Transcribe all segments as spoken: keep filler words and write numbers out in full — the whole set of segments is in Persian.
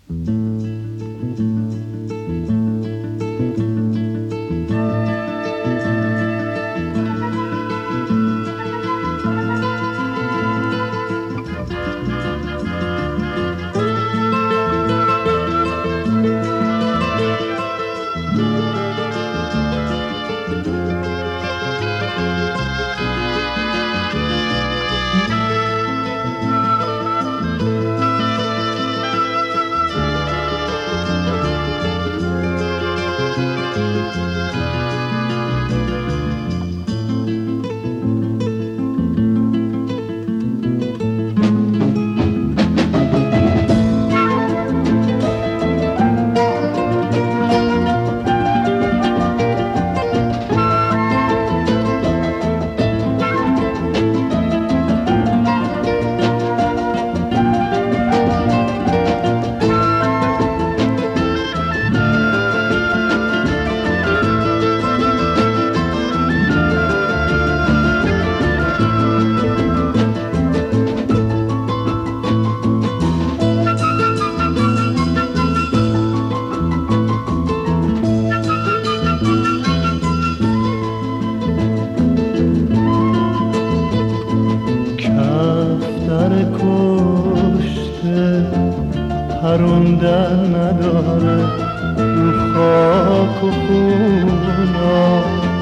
پروندن نداره رو خاک و خونا،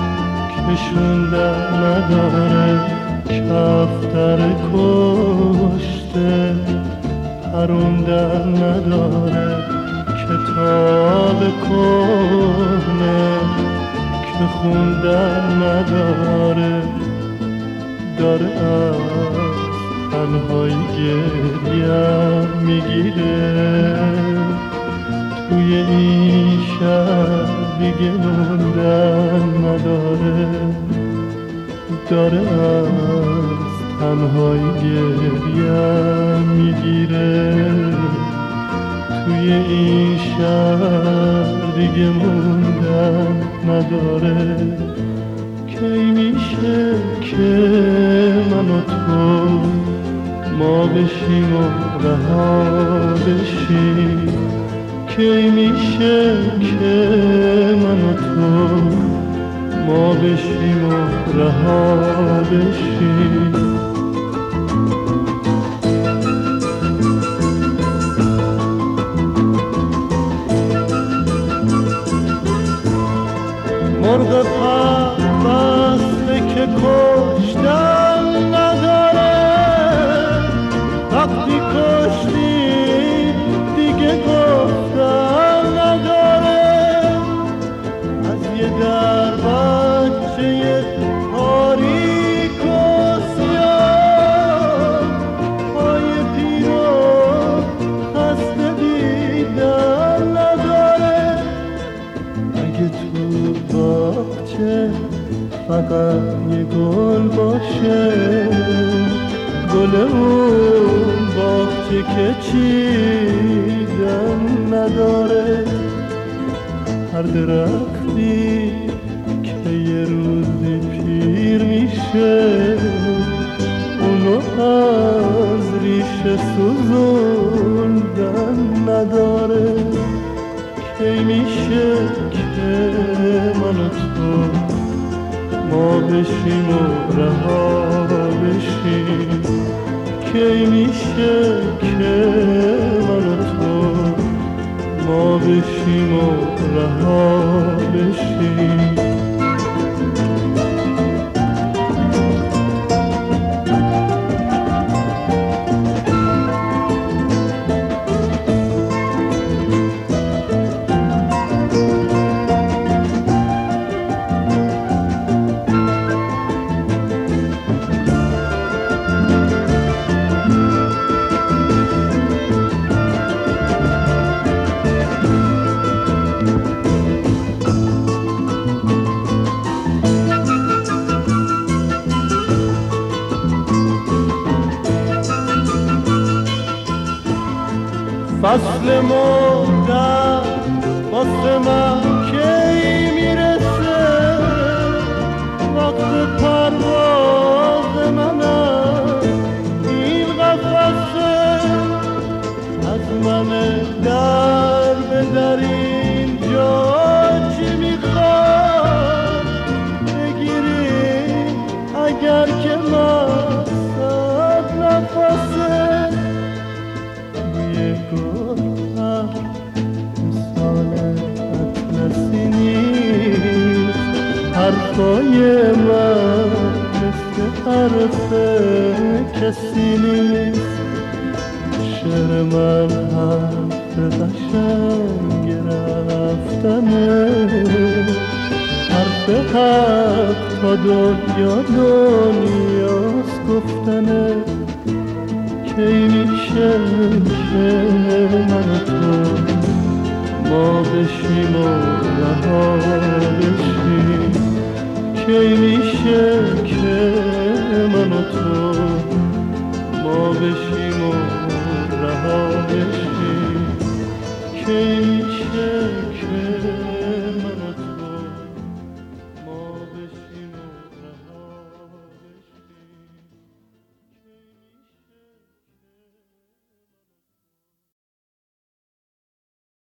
کشوندن نداره کفتر کشته، پروندن نداره کتاب کهنه که خوندن نداره، داره از تنهایی گریم میگیره، توی این شب دیگه موندن نداره، داره از تنهایی گریم میگیره، توی این شب دیگه موندن نداره. کی میشه که من و تو ما بشیم و رها بشیم، کی میشه که من و تو ما بشیم و رها بشیم. مرغ پربسته که کشتن نداره، وقتی کشتی دیگه گفتن نداره، از یه در بچه تاریک و سیاه پای پیرو خسته دیدن نداره. اگه تو باغچه فقط یه گل باشه، گل اون باغچه که چیدن نداره، هر درختی که یه روزی پیر میشه اونو از ریشه سوزوندن نداره. کی میشه که من و تو ما بشیم و رها بشیم، کی میشه که من و تو ما بشیم و رها بشیم. فصل مردن واسه من کی میرسه، وقت پرواز منم این قفسه، از من در به در اینجا چی میخواد بگیری اگر که مقصد نفسه روی گوهر مثال اطلسی نیست حرفای من مثل حرف کسی نیست شعر من حرف قشنگ رفتنه حرف حق تا دنیا دنیاست گفتنه کی میشه که من و تو ما بشیم و رها بشیم کی میشه که من و تو ما بشیم و رها بشیم کی میشه که